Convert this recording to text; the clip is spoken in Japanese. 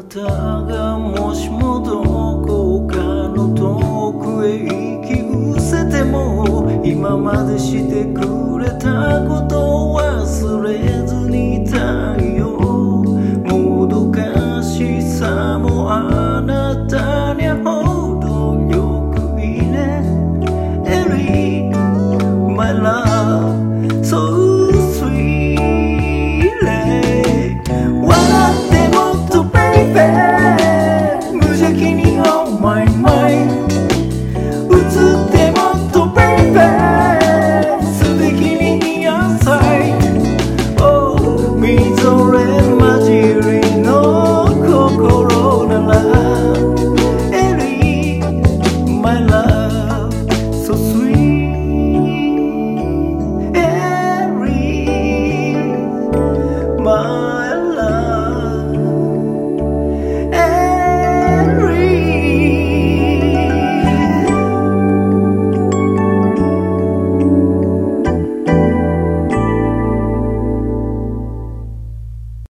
たがもしもどこかの遠くへ引き伏せても今までしてくれたことを忘れずにいたいよ。もどかしさもあなたにほどよくいいね。エリー My love so sweet 笑ってもっと baby 無邪気に Oh my mind 映ってもっと baby 素敵に似合うさい。Oh みぞれ混じりの心ならエリー My love